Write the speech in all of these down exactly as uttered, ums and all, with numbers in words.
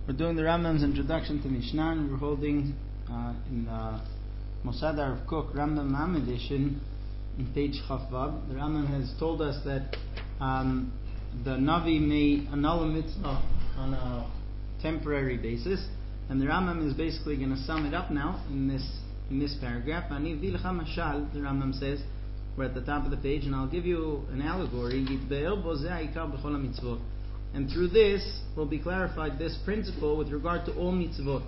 We're doing the Rambam's introduction to Mishnah, and we're holding uh, in the Mosadar of Cook Rambam Mam edition in page Chafvav. The Rambam has told us that um, the Navi may annul a mitzvah on a temporary basis, and the Rambam is basically going to sum it up now in this in this paragraph. Ani vilcha mashal, the Rambam says, we're at the top of the page, and I'll give you an allegory. And through this will be clarified this principle with regard to all mitzvot.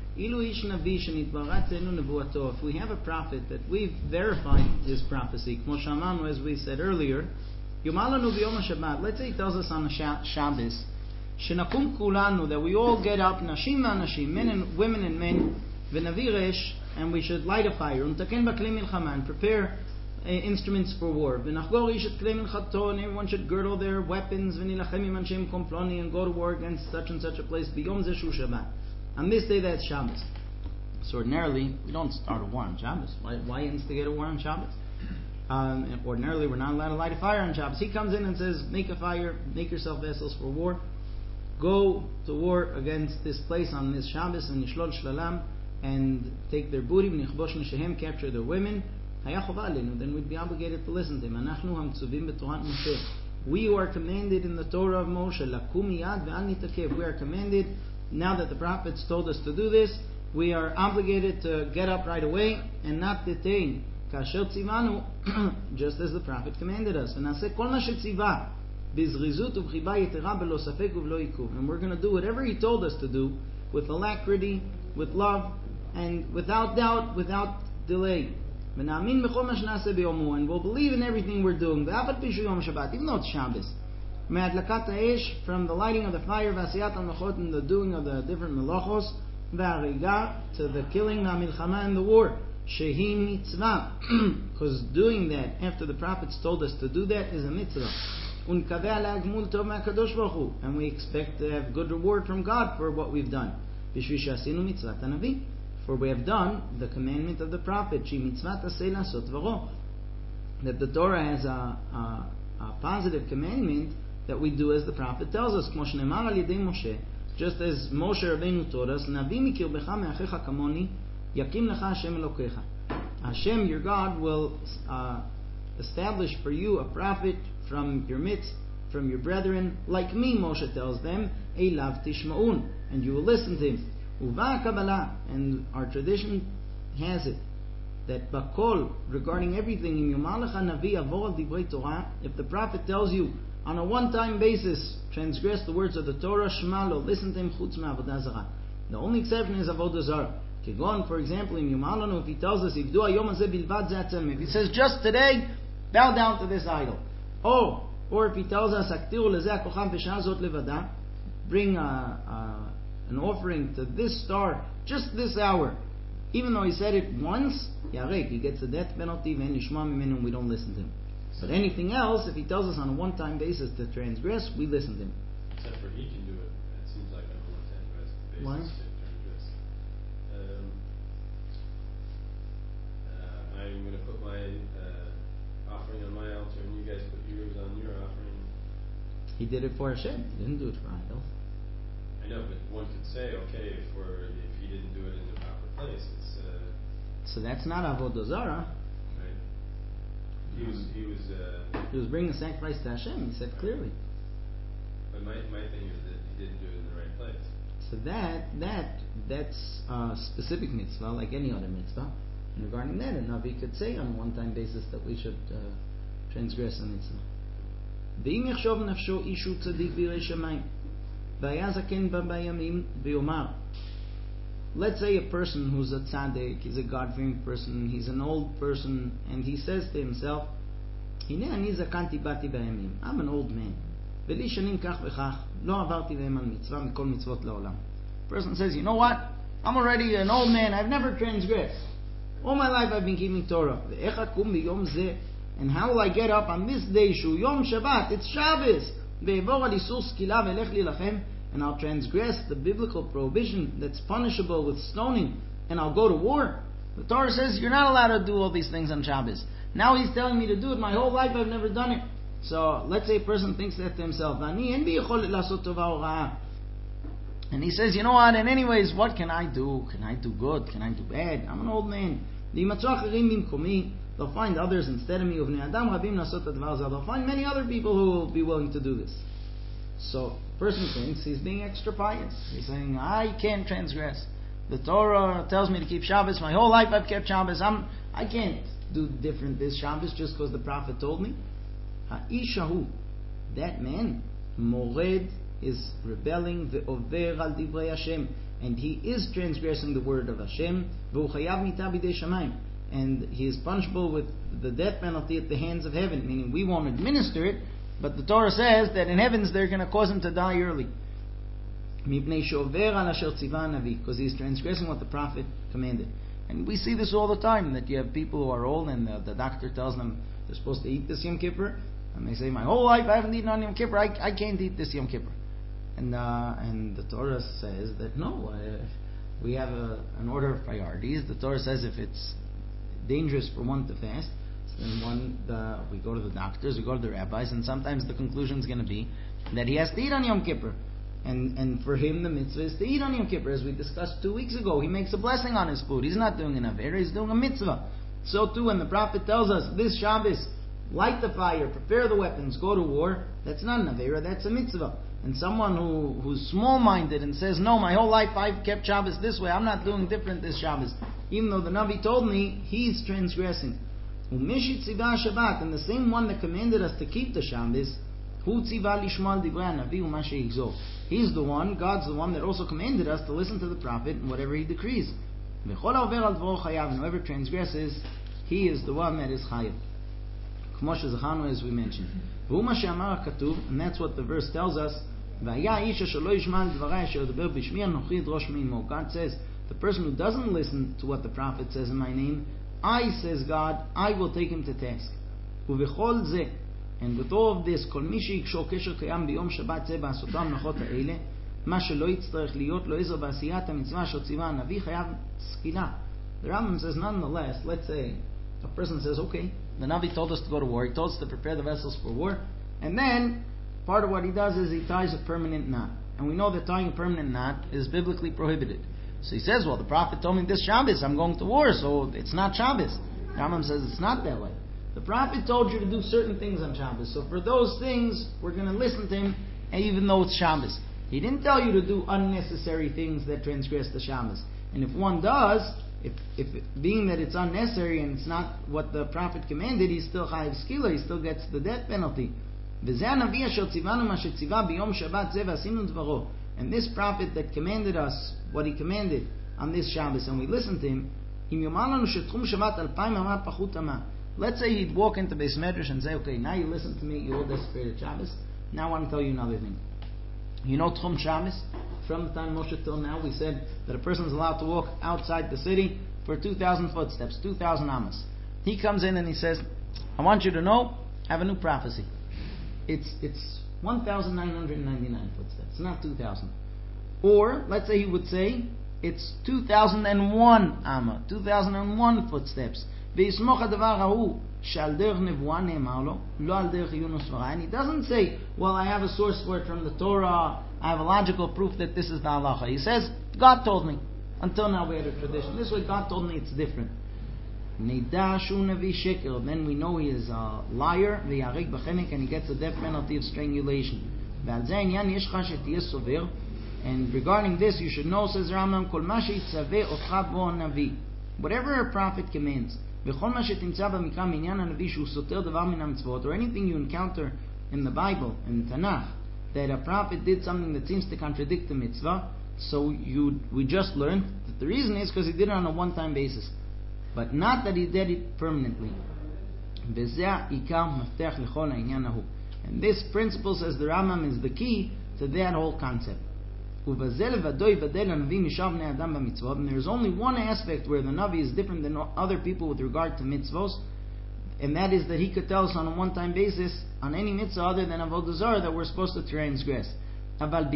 If we have a prophet that we've verified his prophecy, as we said earlier, let's say he tells us on the Shabbos, that we all get up, nashim v'anashim, men and women and men, and we should light a fire, and prepare Uh, instruments for war. And everyone should girdle their weapons and go to war against such and such a place. On this day, that's Shabbos. So ordinarily, we don't start a war on Shabbos. Why, why instigate a war on Shabbos? Um, and ordinarily, we're not allowed to light a fire on Shabbos. He comes in and says, make a fire, make yourself vessels for war. Go to war against this place on this Shabbos and Nishlol Shlalam, and take their booty, capture their women. Then we'd be obligated to listen to him. We are commanded in the Torah of Moshe, we are commanded, now that the prophets told us to do this, we are obligated to get up right away and not detain, just as the prophet commanded us. And we're going to do whatever he told us to do with alacrity, with love, and without doubt, without delay. And we'll believe in everything we're doing, even though it's Shabbos. From the lighting of the fire, and the doing of the different melachos, to the killing, and the war. Because doing that after the prophets told us to do that is a mitzvah. And we expect to have good reward from God for what we've done. For we have done the commandment of the prophet, that the Torah has a, a, a positive commandment that we do as the prophet tells us. Just as Moshe Rabbeinu taught us, Hashem, your God, will uh, establish for you a prophet from your midst, from your brethren, like me, Moshe tells them, Elav tishma'un, and you will listen to him. And our tradition has it that bakol, regarding everything, if the prophet tells you on a one-time basis, transgress the words of the Torah, shmalo, listen to him, chutz ma'avodah zarah. The only exception is avodah zarah. Kegon, for example, in Yumalanu, if he tells us, if he says just today, bow down to this idol. Oh, or if he tells us, bring a, a an offering to this star, just this hour. Even though he said it once, yarek, he gets a death penalty, and we don't listen to him. But anything else, if he tells us on a one-time basis to transgress, we listen to him. Except for he can do it. It seems like on a one-time basis Why? to transgress. Um, uh, I'm going to put my uh, offering on my altar, and you guys put yours on your offering. He did it for Hashem. He didn't do it for idols. I know, but one could say, okay, if we're, if he didn't do it in the proper place, it's. Uh, so that's not avodah zarah. Right. He was. He was. Uh, he was bringing a sacrifice to Hashem. He said clearly. But my my thing is that he didn't do it in the right place. So that that that's a specific mitzvah, like any other mitzvah. And regarding that, a Navi could say on a one-time basis that we should uh, transgress a mitzvah. V'im yachshov nafsho ishu tzadik b'yirei shamayim. Let's say a person who's a tzaddik, he's a God-fearing person, he's an old person, and he says to himself, I'm an old man. Person says, you know what? I'm already an old man, I've never transgressed. All my life I've been keeping Torah. And how will I get up on this day, Shu Yom Shabbat, it's Shabbos, and I'll transgress the biblical prohibition that's punishable with stoning, and I'll go to war? The Torah says you're not allowed to do all these things on Shabbos. Now he's telling me to do it. My whole life I've never done it. So let's say a person thinks that to himself, And he says, you know what, and anyways, what can I do? Can I do good? Can I do bad? I'm an old man. They'll find others instead of me. They'll find many other people who will be willing to do this. So, person thinks he's being extra pious. He's saying, I can't transgress. The Torah tells me to keep Shabbos. My whole life I've kept Shabbos. I'm, I can't do different this Shabbos just because the Prophet told me. Ha'ishahu, that man, mored, is rebelling, ve'over al divrei Hashem, and he is transgressing the word of Hashem, ve'u chayav mita b'dei shamayim, and he is punishable with the death penalty at the hands of heaven, meaning we won't administer it, but the Torah says that in heavens they're going to cause him to die early. Because he's transgressing what the Prophet commanded. And we see this all the time, that you have people who are old and the, the doctor tells them they're supposed to eat this Yom Kippur, and they say, my whole life I haven't eaten on Yom Kippur, I, I can't eat this Yom Kippur. And uh, and the Torah says that no, uh, we have a, an order of priorities. The Torah says if it's dangerous for one to fast, then one the, we go to the doctors, we go to the rabbis, and sometimes the conclusion is going to be that he has to eat on Yom Kippur. And and for him the mitzvah is to eat on Yom Kippur, as we discussed two weeks ago. He makes a blessing on his food. He's not doing an avera, he's doing a mitzvah. So too, when the Prophet tells us this Shabbos, light the fire, prepare the weapons, go to war, that's not an avera, that's a mitzvah. And someone who, who's small-minded and says, no, my whole life I've kept Shabbos this way, I'm not doing different this Shabbos, even though the Navi told me, he's transgressing. Umishit tzivah Shabbat, and the same one that commanded us to keep the Shabbos, hu tzivah lishmal divrei hanavi u'ma she'igzor. He's the one, God's the one that also commanded us to listen to the Prophet and whatever he decrees. V'chol ha'over al dvoro chayav, and whoever transgresses, he is the one that is chayav. K'mo she'zachanu, as we mentioned. V'hu ma she'amar ha'katuv, and that's what the verse tells us. God says, the person who doesn't listen to what the Prophet says in my name, I, says God, I will take him to task. And with all of this, the Rambam says, nonetheless, let's say a person says, okay, the Navi told us to go to war, he told us to prepare the vessels for war, and then part of what he does is he ties a permanent knot. And we know that tying a permanent knot is biblically prohibited. So he says, well, the Prophet told me this Shabbos, I'm going to war, so it's not Shabbos. Rambam says it's not that way. The Prophet told you to do certain things on Shabbos. So for those things, we're going to listen to him, even though it's Shabbos. He didn't tell you to do unnecessary things that transgress the Shabbos. And if one does, if, if it, being that it's unnecessary and it's not what the Prophet commanded, he's still chayiv skila, he still gets the death penalty. And this prophet that commanded us what he commanded on this Shabbos, and we listened to him, let's say he'd walk into Beis Medrash and say, okay, now you listen to me, you all desecrated Shabbos, now I want to tell you another thing. You know Tchum Shabbos? From the time Moshe till now, we said that a person is allowed to walk outside the city for two thousand footsteps, two thousand amas. He comes in and he says, I want you to know, I have a new prophecy. It's it's one thousand nine hundred ninety-nine footsteps, not two thousand. Or, let's say he would say, it's two thousand one amma, two thousand one footsteps. And he doesn't say, well, I have a source for it from the Torah, I have a logical proof that this is the halacha. He says, God told me. Until now we had a tradition. This way God told me it's different. Then we know he is a liar, and he gets the death penalty of strangulation. And regarding this, you should know, says Rambam, whatever a prophet commands, or anything you encounter in the Bible, in Tanakh, that a prophet did something that seems to contradict the mitzvah, so you we just learned that the reason is because he did it on a one-time basis, but not that he did it permanently. And this principle, says the Rambam, is the key to that whole concept. And there is only one aspect where the Navi is different than other people with regard to mitzvos, and that is that he could tell us on a one-time basis on any mitzvah other than avodah zarah that we're supposed to transgress. But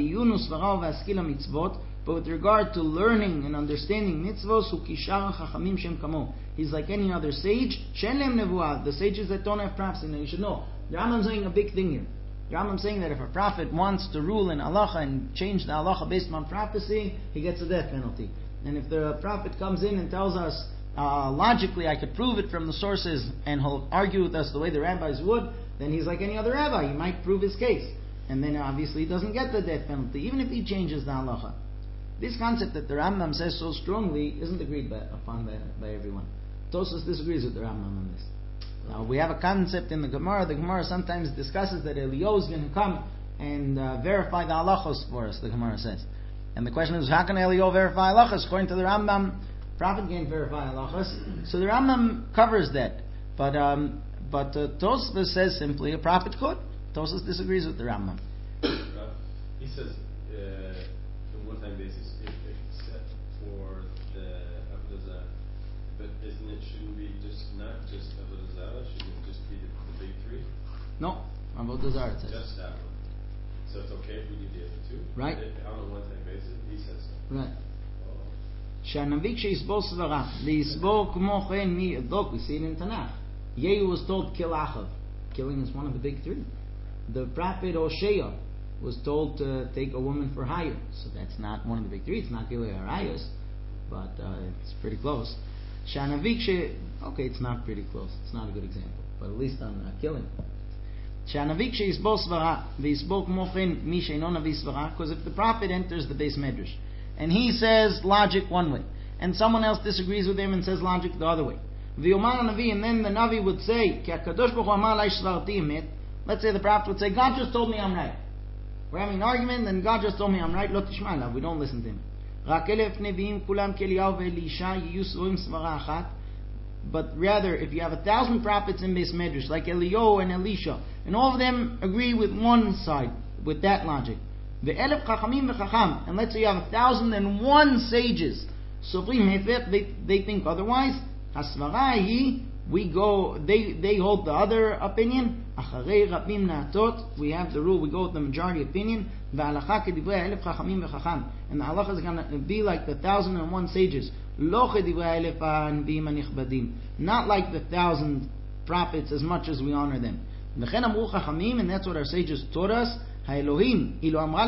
with regard to learning and understanding mitzvos, he's like any other sage. The sages that don't have prophecy. Now you should know, the Rambam's saying a big thing here. The Rambam is saying that if a prophet wants to rule in halacha and change the halacha based on prophecy, he gets a death penalty. And if the prophet comes in and tells us, uh, logically I could prove it from the sources, and he'll argue with us the way the rabbis would, then he's like any other rabbi. He might prove his case. And then obviously he doesn't get the death penalty, even if he changes the halacha. This concept that the Rambam says so strongly isn't agreed by, upon by, by everyone. Tosfos disagrees with the Rambam on this. Now we have a concept in the Gemara. The Gemara sometimes discusses that Eliyahu is going to come and uh, verify the halachos for us, the Gemara says. And the question is, how can Eliyahu verify halachos? According to the Rambam, prophet can't verify halachos. So the Rambam covers that. But um, but uh, Tosfos says simply a prophet could. Tosfos disagrees with the Rambam. Uh, he says, uh, on one-time basis, if it's set for the Avodah Zarah, but isn't it, shouldn't be just, not just Avodah Zarah, shouldn't it just be the, the big three? No, Avodah Zarah it says. Just that one. So it's okay if we do the other two? Right. If, on a one-time basis, he says so. Right. Oh. שהנביא כשיסבור סברה, ליסבור כמו כן מי ידוק, we see it in Tanakh. Yehu was told kill Achav. Killing is one of the big three. The prophet Hosea was told to take a woman for hire. So that's not one of the big three. It's not Gilei Arayos, but uh, it's pretty close. שהנביא כש... Okay, it's not pretty close. It's not a good example, but at least on uh, killing. שהנביא כשיסבור סברה, ויסבור כמו כן מי שאינו נביא סברה, because if the prophet enters the base medrash, and he says logic one way, and someone else disagrees with him and says logic the other way, ויאמר הנביא, and then the Navi would say, כי הקדוש ברוך הוא אמר עלי סברתי אמת, let's say the prophet would say, God just told me I'm right. We're having an argument, and God just told me I'm right, לא תשמע אליו, we don't listen to him. רק אלף נביאים כולם כאליהו ואלישע יהיו סבורים סברה אחת. But rather, if you have a thousand prophets in Beis Medrash, like Eliyahu and Elisha, and all of them agree with one side, with that logic, ve'elef chachamim v'chacham, and let's say you have a thousand and one sages, sofrim hefech, they they think otherwise. Hasvara hi, we go, they they hold the other opinion. Acharei rabim na'atot, we have the rule, we go with the majority opinion. Ve'alacha kedivrei elef chachamim v'chacham, and the halacha is going to be like the thousand and one sages. Not like the thousand prophets as much as we honor them. And that's what our sages taught us. Sometimes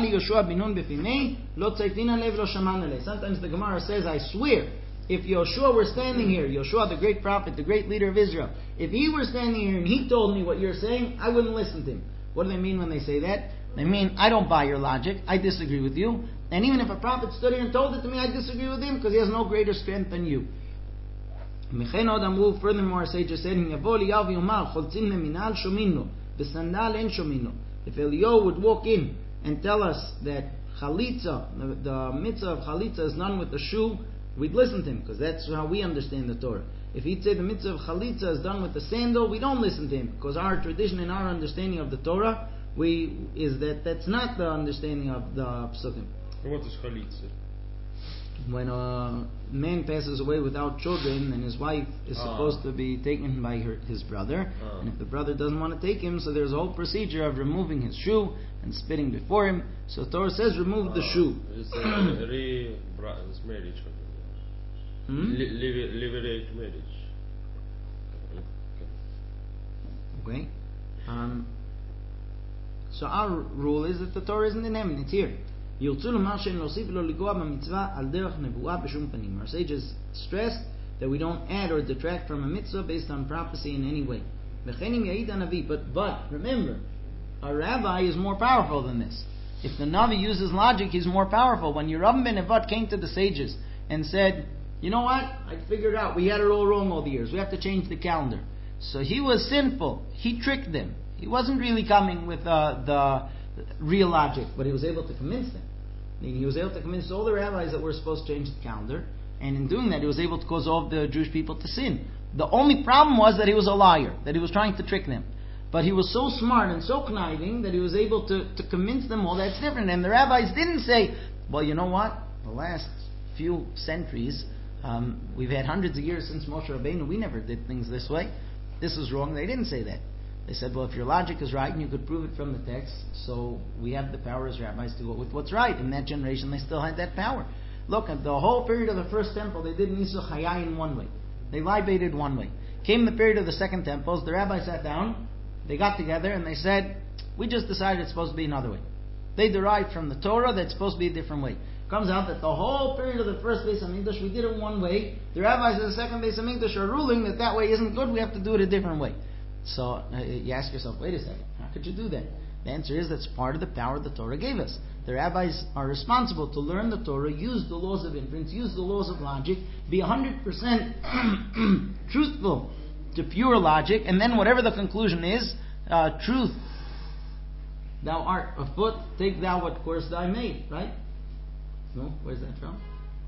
the Gemara says, I swear, if Yoshua were standing here, Yoshua the great prophet, the great leader of Israel, if he were standing here and he told me what you're saying, I wouldn't listen to him. What do they mean when they say that? They mean, I don't buy your logic, I disagree with you. And even if a prophet stood here and told it to me, I disagree with him because he has no greater strength than you. Furthermore, sages said, if Eliyahu would walk in and tell us that chalitza, the, the mitzvah of chalitza is done with the shoe, we'd listen to him because that's how we understand the Torah. If he'd say the mitzvah of chalitza is done with the sandal, we don't listen to him because our tradition and our understanding of the Torah we is that that's not the understanding of the psukim. What is chalitza? When a man passes away without children and his wife is ah. supposed to be taken by her, his brother, ah. and if the brother doesn't want to take him, so there's a whole procedure of removing his shoe and spitting before him. So Torah says remove ah. the shoe. It's a re marriage. Hmm? Liberate marriage. Okay. Um, so our rule is that the Torah isn't in heaven, it's here. Our sages stress that we don't add or detract from a mitzvah based on prophecy in any way. But, but remember, a rabbi is more powerful than this. If the Navi uses logic, he's more powerful. When Yeram ben Nevat came to the sages and said, you know what, I figured out, we had it all wrong all the years, we have to change the calendar. So he was sinful, he tricked them. He wasn't really coming with uh, the real logic, but he was able to convince them. He was able to convince all the rabbis that we're supposed to change the calendar, and in doing that he was able to cause all of the Jewish people to sin. The only problem was that he was a liar, that he was trying to trick them. But he was so smart and so conniving that he was able to, to convince them all that's different. And the rabbis didn't say, well, you know what, the last few centuries, um, we've had hundreds of years since Moshe Rabbeinu, we never did things this way. This is wrong. They didn't say that. They said, well, if your logic is right and you could prove it from the text, so we have the power as rabbis to go with what's right. In that generation, they still had that power. Look, at the whole period of the first temple, they did Nisuch Hayai in one way. They libated one way. Came the period of the second temples, the rabbis sat down, they got together, and they said, We just decided it's supposed to be another way. They derived from the Torah that it's supposed to be a different way. Comes out that the whole period of the first Beis Hamikdash we did it one way. The rabbis of the second Beis Hamikdash are ruling that that way isn't good. We have to do it a different way. So uh, you ask yourself, wait a second, how could you do that? The answer is that's part of the power the Torah gave us. The rabbis are responsible to learn the Torah, use the laws of inference, use the laws of logic, be one hundred percent truthful to pure logic, and then whatever the conclusion is, uh, truth. Thou art afoot, take thou what course thou made, right? No? Where's that from?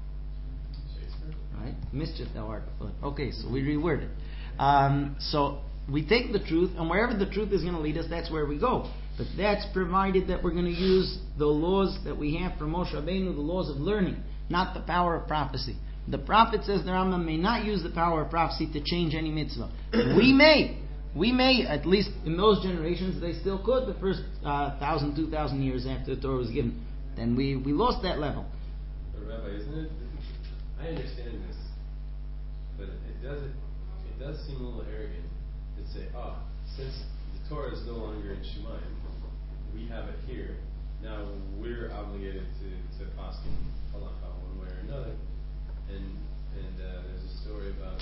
Right? Mischief thou art afoot. Okay, so we reword it. Um, so we take the truth, and wherever the truth is going to lead us, that's where we go. But that's provided that we're going to use the laws that we have from Moshe Rabbeinu, the laws of learning, not the power of prophecy. The prophet, says the Rambam, may not use the power of prophecy to change any mitzvah. We may. We may, at least in those generations, they still could, the first uh, thousand, two thousand years after the Torah was given. Then we, we lost that level. But Rabbi, isn't it? I understand this, but it does it does seem a little arrogant to say, ah, oh, since the Torah is no longer in Shemayim, we have it here. Now we're obligated to to pass halacha one way or another. And and uh, there's a story about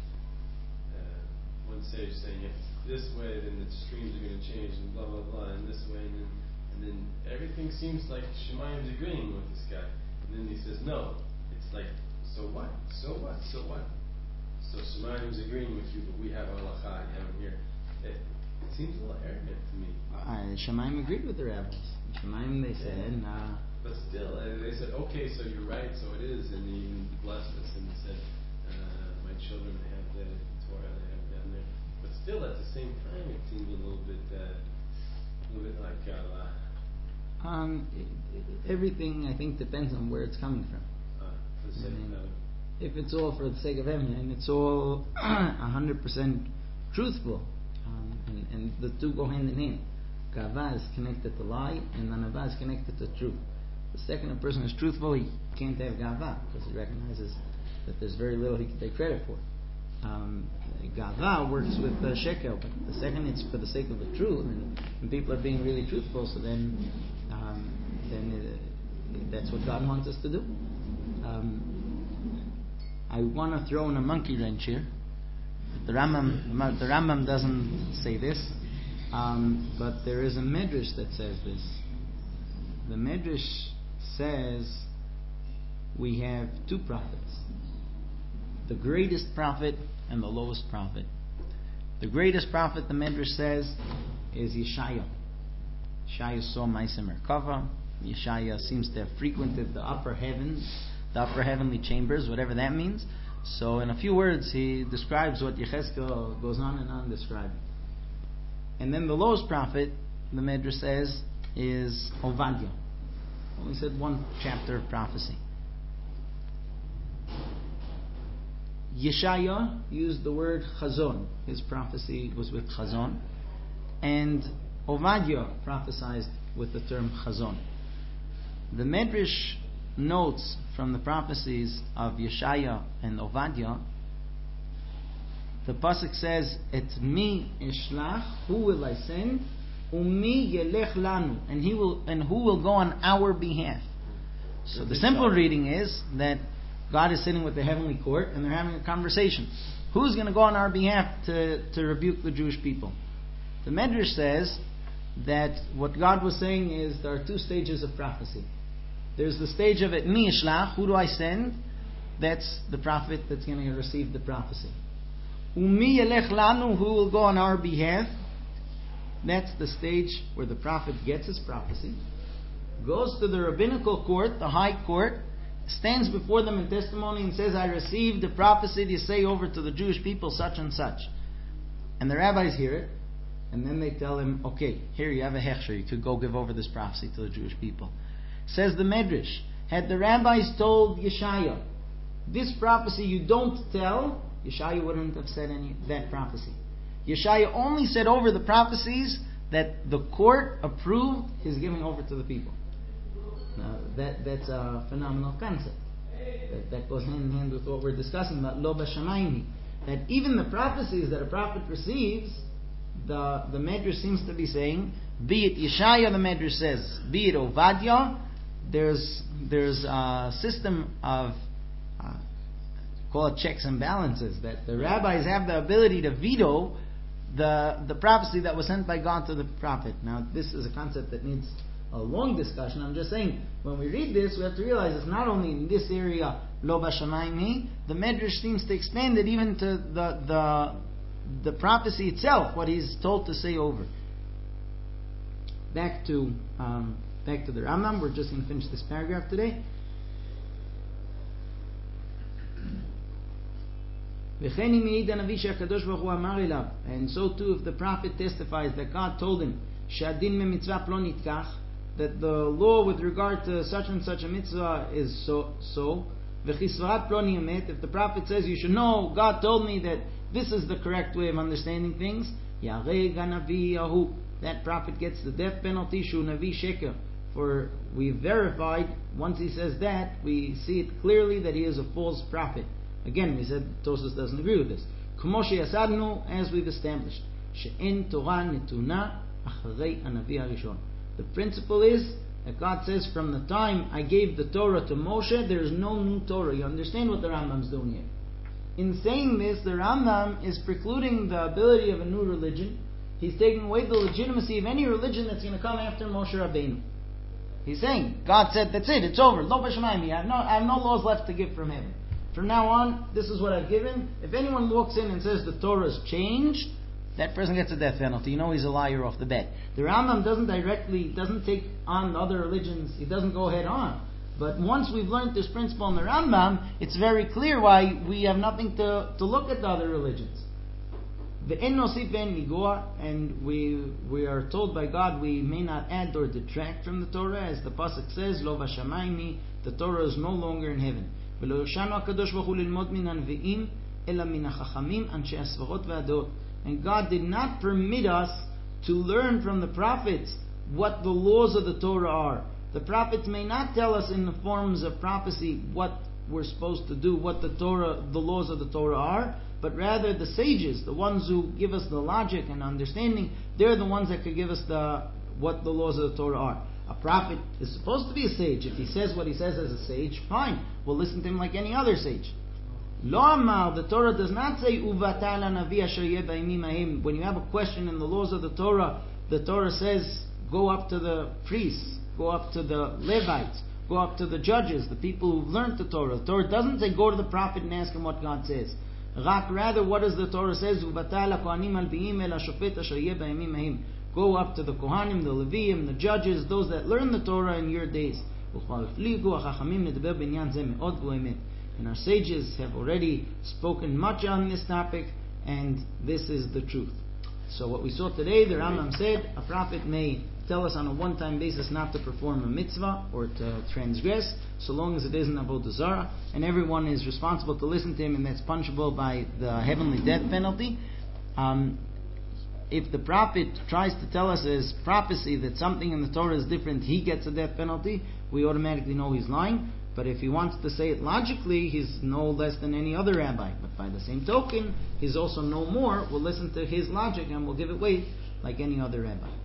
uh, one sage saying, if it's this way, then the streams are going to change, and blah blah blah, and this way, and then and then everything seems like Shemayim's agreeing with this guy. And then he says, no, it's like, so what? So what? So what? So Shemayim's agreeing with you, but we have halacha down here. It, it seems a little arrogant to me. Uh, Shemayim agreed with the rabbis. Shemayim, they said, yeah. uh, but still, uh, they said, okay, so you're right, so it is, and he even blessed us and said, uh, my children have the Torah, they have down there. But still, at the same time, it seems a little bit, uh, a little bit like Allah. Um, it, it, everything, I think, depends on where it's coming from. Uh, for the sake I mean, of if it's all for the sake of heaven, and it's all one hundred percent truthful, um, and, and the two go hand in hand. Gava is connected to lie, and Anava is connected to truth. The second a person is truthful, he can't have Gava, because he recognizes that there's very little he can take credit for. Um, Gava works with uh, shekel, but the second it's for the sake of the truth, and, and people are being really truthful, so then um, then it, that's what God wants us to do. Um, I want to throw in a monkey wrench here. The Rambam, the Rambam doesn't say this, um, but there is a medrash that says this. The medrash says we have two prophets, the greatest prophet and the lowest prophet. The greatest prophet, the medrash says, is Yeshaya. Yeshaya saw Ma'aseh Merkava. Yeshaya seems to have frequented the upper heavens, the upper heavenly chambers, whatever that means. So in a few words, he describes what Yechezkel goes on and on describing. And then the lowest prophet, the Medrash says, is Ovadia. Only said one chapter of prophecy. Yeshaya used the word Chazon. His prophecy was with Chazon. And Ovadia prophesied with the term Chazon. The Medrash notes from the prophecies of Yeshaya and Ovadia, the pasuk says, "Et mi eshlach, who will I send? Umi yelech lanu, and he will, and who will go on our behalf." So the simple reading is that God is sitting with the heavenly court, and they're having a conversation. Who's going to go on our behalf to to rebuke the Jewish people? The Medrash says that what God was saying is there are two stages of prophecy. There's the stage of it, mi ishlach, who do I send? That's the prophet that's going to receive the prophecy. Umi yelech lanu, who will go on our behalf? That's the stage where the prophet gets his prophecy, goes to the rabbinical court, the high court, stands before them in testimony and says, I received the prophecy to say over to the Jewish people such and such. And the rabbis hear it, and then they tell him, okay, here you have a hechsher, you could go give over this prophecy to the Jewish people. Says the Medrash, had the rabbis told Yeshaya, this prophecy you don't tell, Yeshaya wouldn't have said any that prophecy. Yeshaya only said over the prophecies that the court approved his giving over to the people. Now, that, that's a phenomenal concept. That, that goes hand in hand with what we're discussing about Lo B'Shamayim. That even the prophecies that a prophet receives, the the Medrash seems to be saying, be it Yeshaya, the Medrash says, be it Ovadia, there's there's a system of uh, call it checks and balances, that the rabbis have the ability to veto the the prophecy that was sent by God to the prophet. Now, this is a concept that needs a long discussion. I'm just saying, when we read this, we have to realize it's not only in this area, Lo Bashamayim Hi, the Medrash seems to expand it even to the the the prophecy itself, what he's told to say over. Back to um, back to the Rambam. We're just going to finish this paragraph today. And so too, if the prophet testifies that God told him that the law with regard to such and such a mitzvah is so so. If the prophet says, you should know, God told me that this is the correct way of understanding things, that prophet gets the death penalty, shu navi sheker. For we verified, once he says that, we see it clearly that he is a false prophet. Again, we said Tosfos doesn't agree with this. As we've established, the principle is that God says, from the time I gave the Torah to Moshe, there is no new Torah. You understand what the Rambam is doing here? In saying this, the Rambam is precluding the ability of a new religion. He's taking away the legitimacy of any religion that's going to come after Moshe Rabbeinu. He's saying, God said, that's it, it's over. Lo b'shamayim, I have no, I have no laws left to give from heaven. From now on, this is what I've given. If anyone walks in and says the Torah has changed, that person gets a death penalty. You know he's a liar off the bat. The Rambam doesn't directly, doesn't take on other religions. He doesn't go head on. But once we've learned this principle in the Rambam, it's very clear why we have nothing to, to look at the other religions. And we we are told by God we may not add or detract from the Torah, as the pasuk says, Lo v'shamayim, the Torah is no longer in heaven. And God did not permit us to learn from the prophets what the laws of the Torah are. The prophets may not tell us in the forms of prophecy what we're supposed to do, what the Torah, the laws of the Torah are, but rather the sages, the ones who give us the logic and understanding, they're the ones that could give us the what the laws of the Torah are. A prophet is supposed to be a sage. If he says what he says as a sage, fine, we'll listen to him like any other sage. Lo amar, the Torah does not say uvatala navi asher yeh b'yamim ha'em. When you have a question in the laws of the Torah, the Torah says go up to the priests, go up to the Levites, go up to the judges, the people who've learned the Torah. The Torah doesn't say go to the prophet and ask him what God says. Rather, what does the Torah says? Uvatala kohanim al bi'im el hashofet asher yeh b'yamim ha'em. Go up to the Kohanim, the Leviim, the judges, those that learn the Torah in your days. And our sages have already spoken much on this topic, and this is the truth. So what we saw today, the Rambam said, a prophet may tell us on a one-time basis not to perform a mitzvah or to transgress, so long as it isn't avodah zarah, and everyone is responsible to listen to him, and that's punishable by the heavenly death penalty. Um, If the prophet tries to tell us as prophecy that something in the Torah is different, he gets a death penalty, we automatically know he's lying. But if he wants to say it logically, he's no less than any other rabbi. But by the same token, he's also no more. We'll listen to his logic and we'll give it weight like any other rabbi.